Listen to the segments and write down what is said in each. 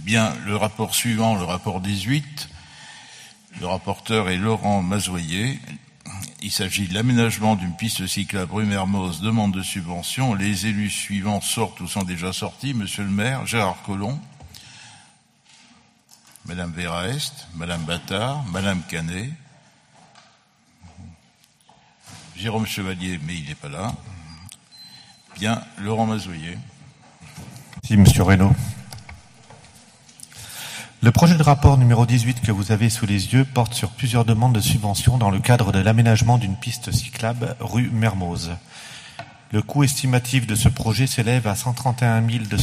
Bien, le rapport suivant, le rapport 18, le rapporteur est Laurent Mazoyer. Il s'agit de l'aménagement d'une piste cyclable rue Mermoz, demande de subvention. Les élus suivants sortent ou sont déjà sortis. Monsieur le maire, Gérard Collomb, Madame Vera Est, Madame Battard, Madame Canet, Jérôme Chevalier, mais il n'est pas là. Bien, Laurent Mazoyer. Merci, Monsieur Reynaud. Le projet de rapport numéro 18 que vous avez sous les yeux porte sur plusieurs demandes de subventions dans le cadre de l'aménagement d'une piste cyclable rue Mermoz. Le coût estimatif de ce projet s'élève à 131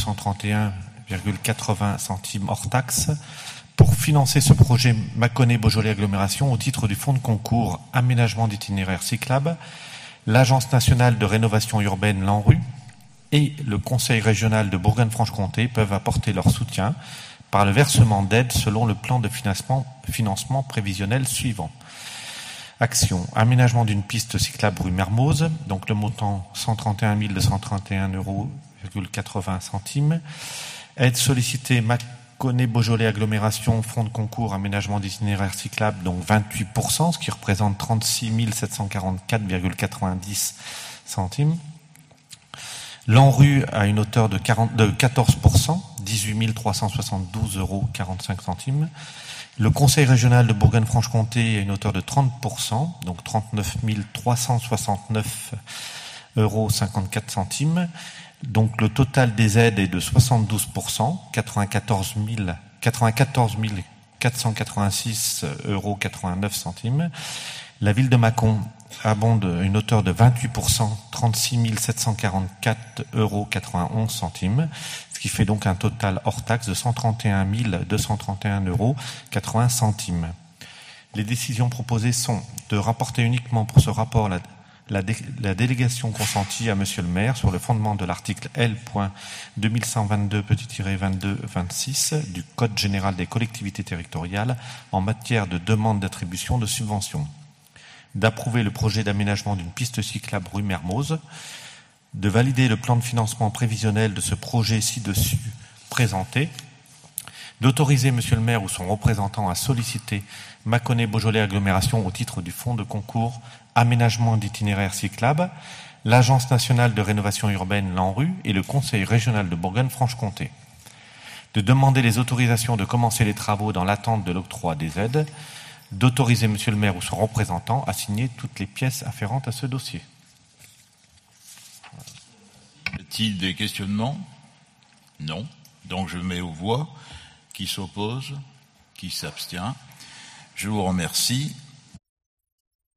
231,80 centimes hors taxe. Pour financer ce projet Mâconnais-Beaujolais Agglomération au titre du fonds de concours Aménagement d'itinéraires cyclables, l'Agence nationale de rénovation urbaine l'ANRU et le Conseil régional de Bourgogne-Franche-Comté peuvent apporter leur soutien par le versement d'aides selon le plan de financement prévisionnel suivant. Action, aménagement d'une piste cyclable rue Mermoz, donc le montant 131 231,80 €. Aide sollicitée Mâconnais-Beaujolais Agglomération, fonds de concours aménagement d'itinéraires cyclables, donc 28%, ce qui représente 36 744,90 centimes. L'ANRU a une hauteur de 14%, 18 372,45 €. Le Conseil régional de Bourgogne-Franche-Comté a une hauteur de 30%, donc 39 369,54 €. Donc le total des aides est de 72%, 94 486,89 €. La ville de Mâcon abonde une hauteur de 28%, 36 744,91 €, ce qui fait donc un total hors taxe de 131 231,80 €. Les décisions proposées sont de rapporter uniquement pour ce rapport la délégation consentie à Monsieur le maire sur le fondement de l'article L.2122-22-26 du Code général des collectivités territoriales en matière de demande d'attribution de subventions, d'approuver le projet d'aménagement d'une piste cyclable rue Mermoz, de valider le plan de financement prévisionnel de ce projet ci-dessus présenté, d'autoriser Monsieur le maire ou son représentant à solliciter Mâconnais-Beaujolais Agglomération au titre du fonds de concours aménagement d'itinéraires cyclables, l'Agence nationale de rénovation urbaine l'ANRU et le Conseil régional de Bourgogne-Franche-Comté, de demander les autorisations de commencer les travaux dans l'attente de l'octroi des aides, d'autoriser Monsieur le maire ou son représentant à signer toutes les pièces afférentes à ce dossier. Y a-t-il des questionnements? Non. Donc je mets aux voix. Qui s'oppose? Qui s'abstient? Je vous remercie.